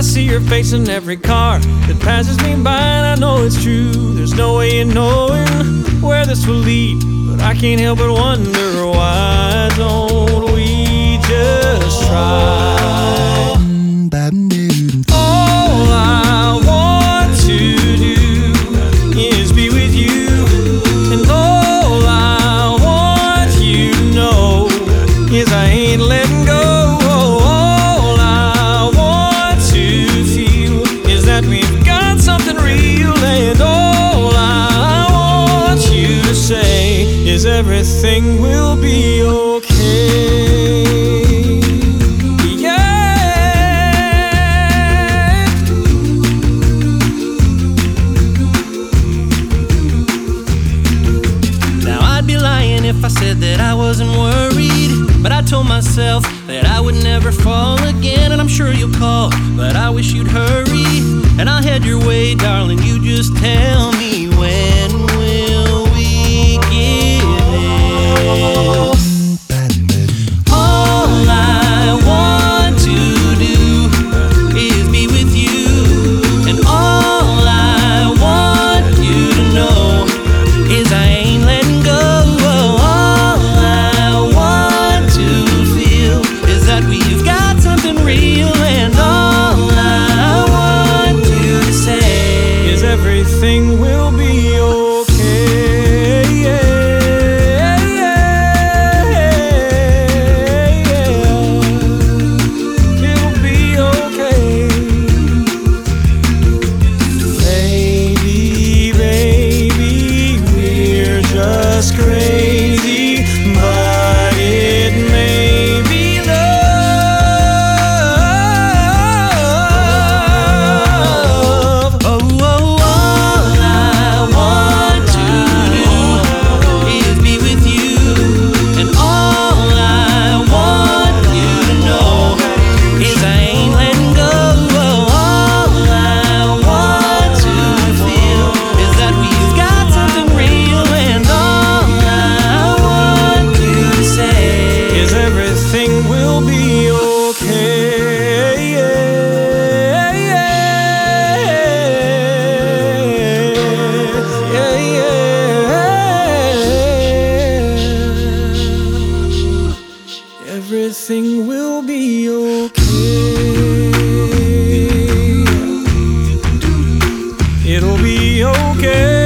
see your face in every car that passes me by, and I know it's true. There's no way in knowing where this will lead, but I can't help but wonder, why don't we just try? All I want to do is be with you, and all I want you to know is I ain't letting go. All I want to feel is that we've got something real, and all I want you to say is everything will be okay. If I said that I wasn't worried, but I told myself that I would never fall again. And I'm sure you'll call, but I wish you'd hurry, and I'll head your way, darling. You just tell me, when will we get in? All I want to do is be with you, and all I want you to know is I ain't letting go. Everything will be okay. It'll be okay. Baby, we're just crazy, but it may be everything will be okay. Everything will be okay. It'll be okay.